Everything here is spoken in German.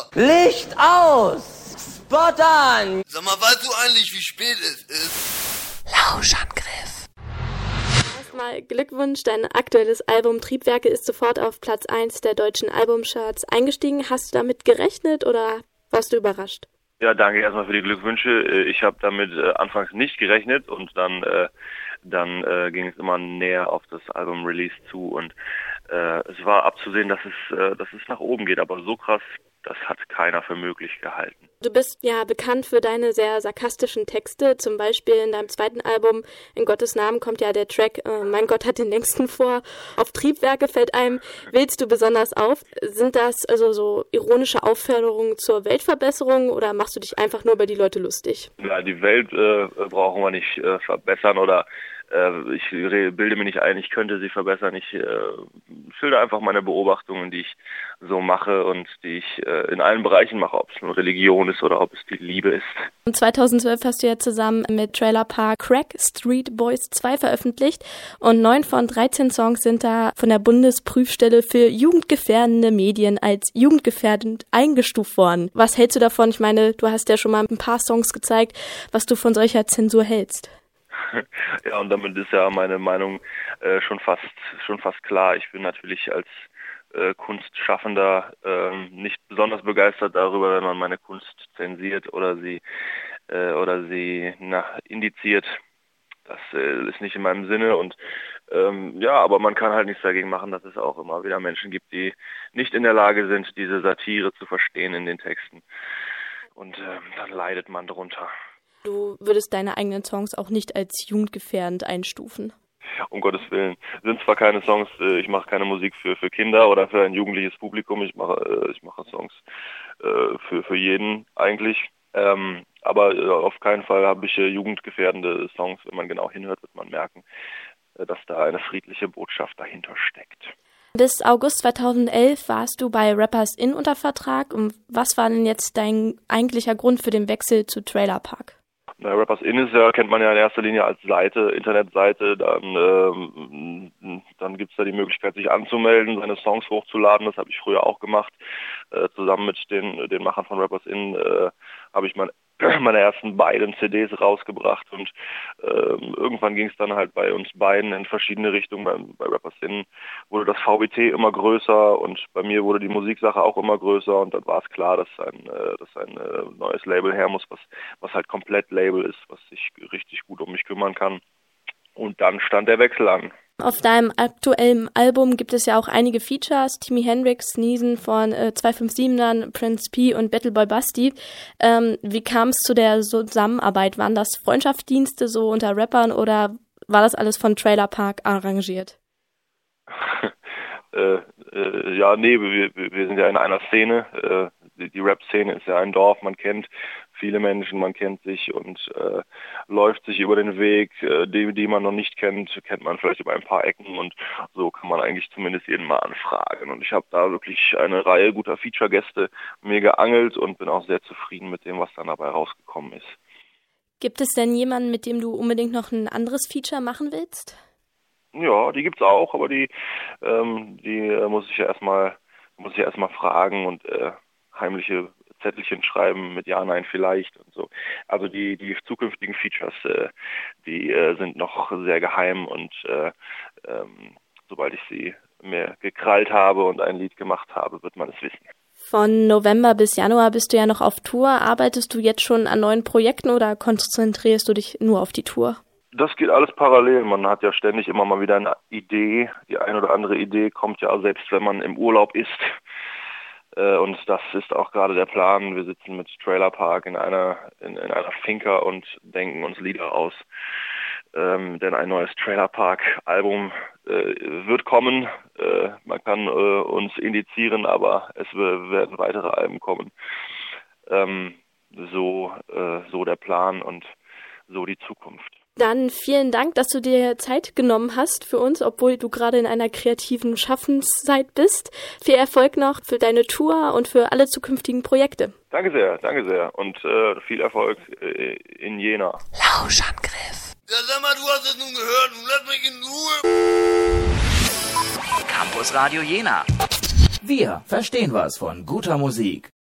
Licht aus! Spot an! Sag mal, weißt du eigentlich, wie spät es ist? Lauschangriff. Erstmal Glückwunsch, dein aktuelles Album Triebwerke ist sofort auf Platz 1 der deutschen Albumcharts eingestiegen. Hast du damit gerechnet oder warst du überrascht? Ja, danke erstmal für die Glückwünsche. Ich habe damit anfangs nicht gerechnet und dann ging es immer näher auf das Album-Release zu und es war abzusehen, dass es nach oben geht, aber so krass, das hat keiner für möglich gehalten. Du bist ja bekannt für deine sehr sarkastischen Texte, zum Beispiel in deinem zweiten Album In Gottes Namen kommt ja der Track Mein Gott hat den längsten vor. Auf Triebwerke fällt einem Wählst du besonders auf? Sind das also so ironische Aufforderungen zur Weltverbesserung oder machst du dich einfach nur über die Leute lustig? Ja, die Welt brauchen wir nicht verbessern oder ich bilde mir nicht ein, ich könnte sie verbessern. Ich schilder einfach meine Beobachtungen, die ich so mache und die ich in allen Bereichen mache, ob es nur Religion ist oder ob es die Liebe ist. Und 2012 hast du ja zusammen mit Trailer Park Crack Street Boys 2 veröffentlicht und 9 von 13 Songs sind da von der Bundesprüfstelle für jugendgefährdende Medien als jugendgefährdend eingestuft worden. Was hältst du davon? Ich meine, du hast ja schon mal ein paar Songs gezeigt, was du von solcher Zensur hältst. Ja, und damit ist ja meine Meinung schon fast klar. Ich bin natürlich als Kunstschaffender nicht besonders begeistert darüber, wenn man meine Kunst zensiert oder sie indiziert. Das ist nicht in meinem Sinne und aber man kann halt nichts dagegen machen, dass es auch immer wieder Menschen gibt, die nicht in der Lage sind, diese Satire zu verstehen in den Texten. Und dann leidet man drunter. Du würdest deine eigenen Songs auch nicht als jugendgefährdend einstufen? Um Gottes Willen. Sind zwar keine Songs, ich mache keine Musik für Kinder oder für ein jugendliches Publikum, ich mache Songs für jeden eigentlich. Aber auf keinen Fall habe ich jugendgefährdende Songs. Wenn man genau hinhört, wird man merken, dass da eine friedliche Botschaft dahinter steckt. Bis August 2011 warst du bei Rappers In unter Vertrag. Und was war denn jetzt dein eigentlicher Grund für den Wechsel zu Trailer Park? Na, Rappers In kennt man ja in erster Linie als Seite, Internetseite, dann gibt's da die Möglichkeit, sich anzumelden, seine Songs hochzuladen, das habe ich früher auch gemacht. Zusammen mit den Machern von Rappers In habe ich meine ersten beiden CDs rausgebracht und irgendwann ging es dann halt bei uns beiden in verschiedene Richtungen. Bei Rappers In wurde das VBT immer größer und bei mir wurde die Musiksache auch immer größer und dann war es klar, dass ein neues Label her muss, was halt komplett Label ist, was sich richtig gut um mich kümmern kann. Und dann stand der Wechsel an. Auf deinem aktuellen Album gibt es ja auch einige Features, Jimi Hendrix, Sneezen von 257ern, Prince P und Battleboy Basti. Wie kam es zu der Zusammenarbeit? Waren das Freundschaftsdienste so unter Rappern oder war das alles von Trailer Park arrangiert? Wir sind ja in einer Szene. Die Rap-Szene ist ja ein Dorf, man kennt viele Menschen, man kennt sich und läuft sich über den Weg, die man noch nicht kennt, kennt man vielleicht über ein paar Ecken und so kann man eigentlich zumindest jeden mal anfragen. Und ich habe da wirklich eine Reihe guter Feature-Gäste mir geangelt und bin auch sehr zufrieden mit dem, was dann dabei rausgekommen ist. Gibt es denn jemanden, mit dem du unbedingt noch ein anderes Feature machen willst? Ja, die gibt's auch, aber die muss ich ja erstmal fragen und heimliche Zettelchen schreiben mit Ja, Nein, vielleicht und so. Also die zukünftigen Features, die sind noch sehr geheim und sobald ich sie mir gekrallt habe und ein Lied gemacht habe, wird man es wissen. Von November bis Januar bist du ja noch auf Tour. Arbeitest du jetzt schon an neuen Projekten oder konzentrierst du dich nur auf die Tour? Das geht alles parallel. Man hat ja ständig immer mal wieder eine Idee. Die eine oder andere Idee kommt ja selbst, wenn man im Urlaub ist. Und das ist auch gerade der Plan. Wir sitzen mit Trailer Park in einer Finca und denken uns Lieder aus. Denn ein neues Trailer Park Album wird kommen. Man kann uns indizieren, aber es werden weitere Alben kommen. So der Plan und so die Zukunft. Dann vielen Dank, dass du dir Zeit genommen hast für uns, obwohl du gerade in einer kreativen Schaffenszeit bist. Viel Erfolg noch für deine Tour und für alle zukünftigen Projekte. Danke sehr. Und viel Erfolg in Jena. Lauschangriff. Ja, sag mal, du hast es nun gehört. Nun lass mich in Ruhe. Campus Radio Jena. Wir verstehen was von guter Musik.